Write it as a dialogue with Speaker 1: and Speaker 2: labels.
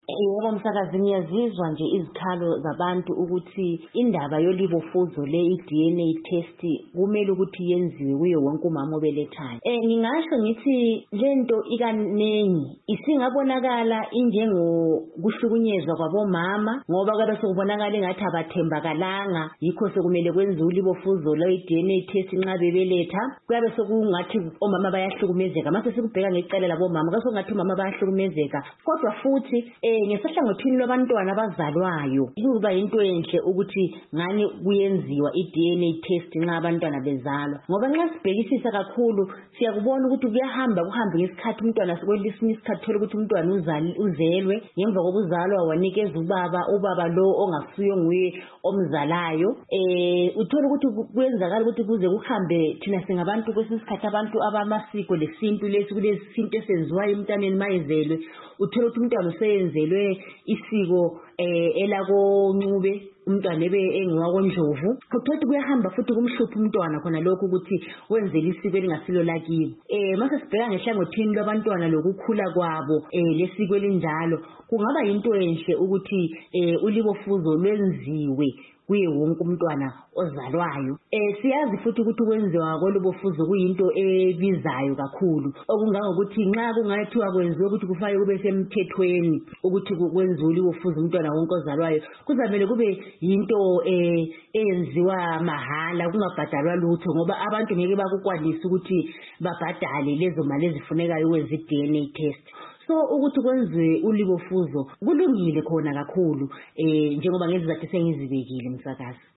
Speaker 1: Yebo msakazi, ngiyazizwa nje izikhalo zabantu ukuthi indaba yolibofuzo le i-DNA test kumele ukuthi yenziwe kuye wonke umama obelethayo. Ngingasho ngithi lento ikaningi isingabonakala injengokuhlukunyezwa kwabomama ngoba kade sekubonakala engathi abathembakalanga, yikho sekumele kwenziwe ulibofuzo le i-DNA test nxa bebeletha. Kuyabe sekungathi omama bayahlukumezeka, mase sikubheka ngecala labomama kase kungathi omama bayahlukumezeka. Kodwa futhi ngesahlangothini lwabantwana abazalwayo kuba into enhle ukuthi ngani kuyenziwa i-DNA test nxa abantwana bezalwa, ngoba nxa sibhekisisa kakhulu siyakubona ukuthi kuhambe ngesikhathi umntwana kwesinye isikhathi thola ukuthi umntwana uzelwe ngemva kokuzalwa wanikeza ubaba lo ongasuye nguye omzalayo. Uthola ukuthi kwenzakala ukuthi kuze kuhambe thina singabantu kwesinye isikhathi abantu abamasiko lesintu lesi kulesinto esenziwayo emntaneni mayezelwe, uthola ukuthi umntwana useyenzelwe isiko elakoNcube, umntwana ebe engiwakondlovu. Uthola ukuthi kuyahamba futhi kumhlupha umntwana khona lokho ukuthi wenzele isiko elingasilo lakibo. Mase sibheka ngehlangothini lwabantwana lokukhula kwabo lesiko elinjalo, kungaba yinto enhle ukuthi ulibofuzo lwenziwe kuye wonke umntwana ozalwayo. Siyazi futhi ukuthi ukwenziwa kwelibofuzo kuyinto ebizayo kakhulu, okungangokuthi nxa kungathiwa kwenziwe ukuthi kufanele kube semthethweni ukuthi kwenziwe ulibofuzo umntwana wonke ozalwayo, kuzamele kube yinto eyenziwa mahala kungabhadalwa lutho, ngoba abantu ngeke bakukwanisa ukuthi babhadale lezo mali ezifunekayo ukwenza i-DNA test. So ukuthi kwenziwe ulibofuzo kulungile khona kakhulu njengoba ngezizathu sengizibekile msakazi.